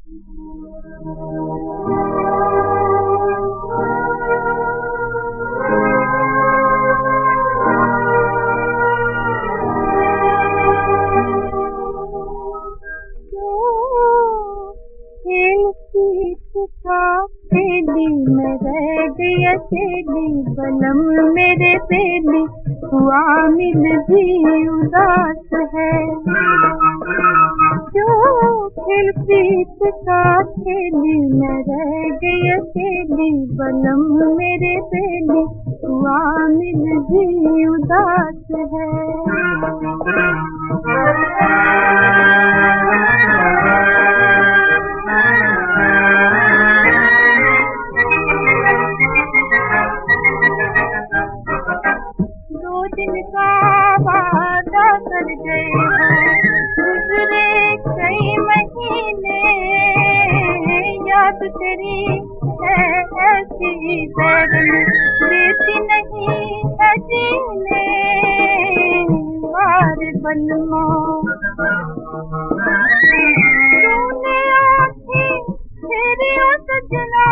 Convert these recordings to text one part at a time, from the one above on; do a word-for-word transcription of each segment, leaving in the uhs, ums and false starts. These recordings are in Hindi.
अकेली मैं रह गई अकेली, बलम मेरे बेली हुआ मिल भी उदास है। क्यों खेल प्रीत का खेली मैं रह गई अकेली, बलम मेरे बेली हुआ मिल भी उदास है। जिनका वादा कर गए गुजरे कई महीने, याद तेरी है ऐसी दर्द देती नहीं है जीने। वार बलमा तूने आँखें तेरी ओ सजना,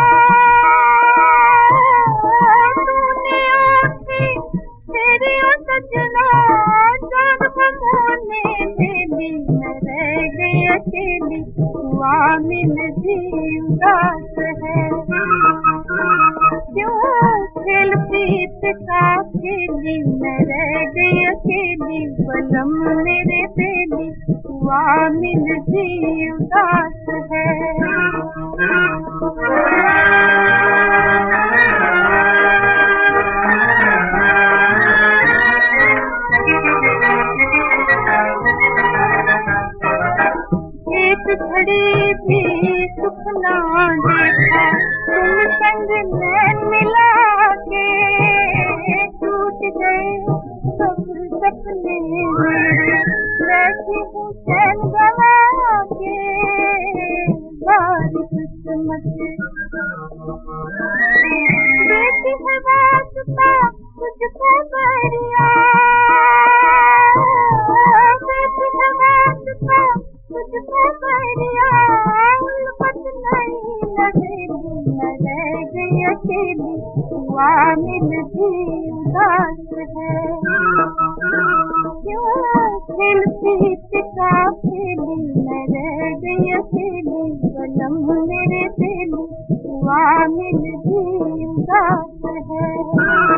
तूने आँखें तेरी ओ सजना, चाँद बमोने मेली मैं रह गई अकेली हुआ मिल भी उदास है। क्यों खेल प्रीत का खेली मैं रह गई अकेली, बलम मेरे बेली हुआ मिल भी उदास है। एक घड़ी भी सुख ना देखा तुम संग नैन मिला के, टूट गए सब सपने मेरे बैठी हूँ चैन गवा के। बारी किस्मत देती है वास्ता तुझको बढ़िया, देती है वास्ता तुझको बढ़िया, उल्फत नहीं लगेगी मैं रह गई अकेली हुआ मिल भी उदास है। क्यों खेल प्रीत का खेली मैं रह गई अकेली, बलम मेरे बेली हुआ मिल भी उदास है।